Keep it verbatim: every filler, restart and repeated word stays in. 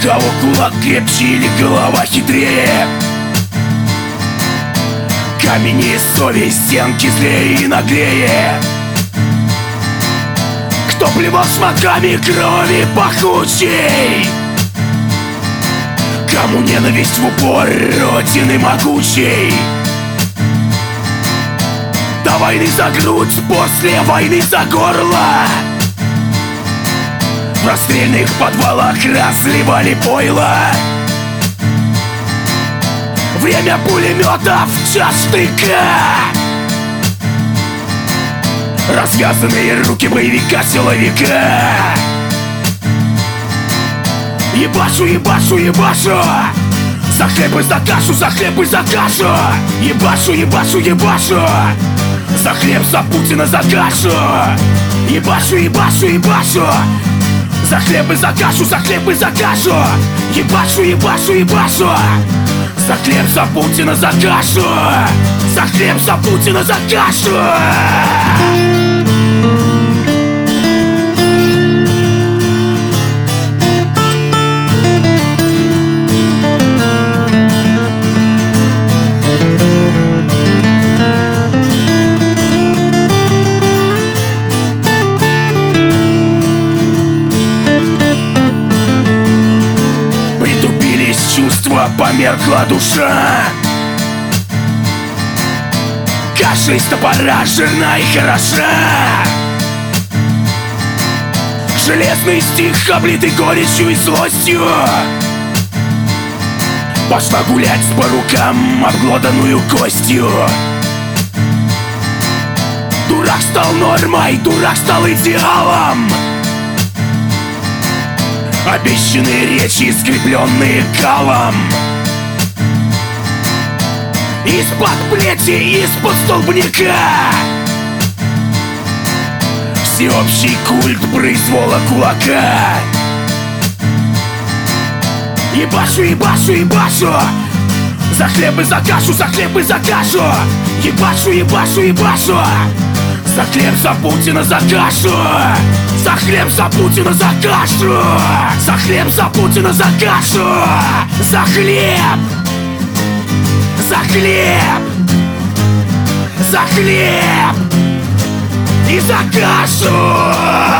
кого кулак крепче или голова хитрее? Камень и совесть, стенки злее и наглее. Кто плевал шматками крови пахучей? Кому ненависть в упор родины могучей? До войны за грудь, после войны за горло. В расстрельных подвалах разливали пойло. Время пулеметов, час штыка. Развязанные руки боевика-силовика. Ебашу, ебашу, ебашу. За хлеб и за кашу, за хлеб и за кашу. Ебашу, ебашу, ебашу. За хлеб, за Путина, за кашу. Ебашу, ебашу, ебашу. За хлеб и за кашу, за хлеб и за кашу. Ебашу, ебашу, ебашу. За хлеб, за Путина, за кашу. За хлеб, за Путина, за кашу. Чувства, померкла душа. Каша из топора жирна и хороша. Железный стих, облитый горечью и злостью. Пошла гулять по рукам обглоданную костью. Дурак стал нормой, дурак стал идеалом. Обещанные речи, скрепленные калом. Из-под плети, из-под столбняка. Всеобщий культ произвола кулака. Ебашу, ебашу, ебашу. За хлеб и за кашу, за хлеб и за кашу. Ебашу, ебашу, ебашу. За хлеб, за Путина, за кашу. За хлеб, за Путина, за кашу. За хлеб, за Путина, за кашу. За хлеб. За хлеб. За хлеб. И за кашу.